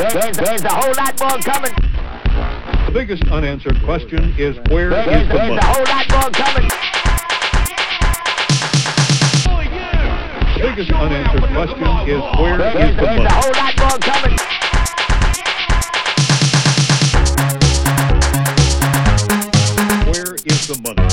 There's a whole lot more coming. The biggest unanswered question is where is the money? There's a whole lot more coming. The biggest unanswered question is where is the There's a money? whole lot more coming. Where is the money?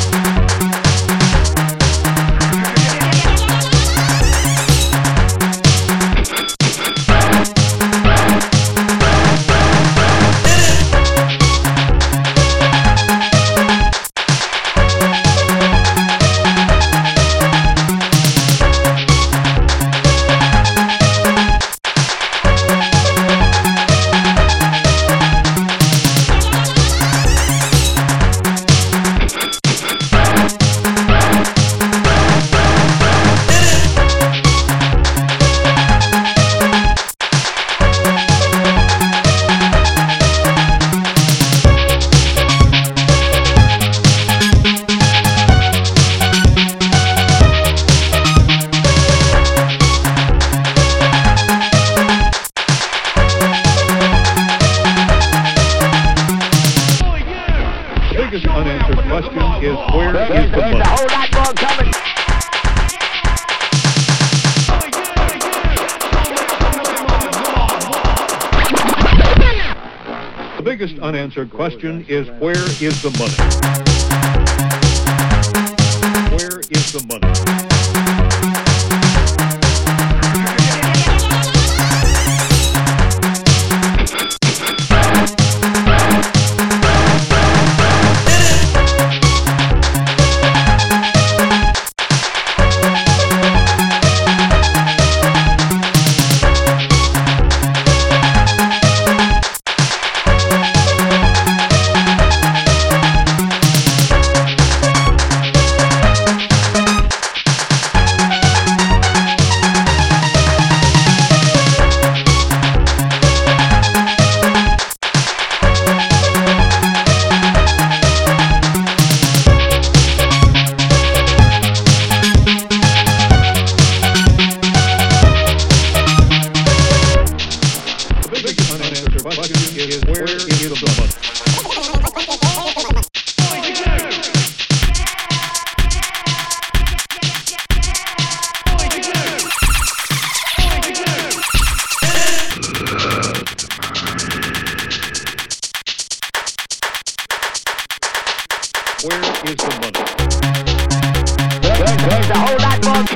The biggest unanswered question is where is the There's a money? whole lot more coming. The biggest unanswered question is where is the money? Where is the money? Where is the money? There's a whole lot more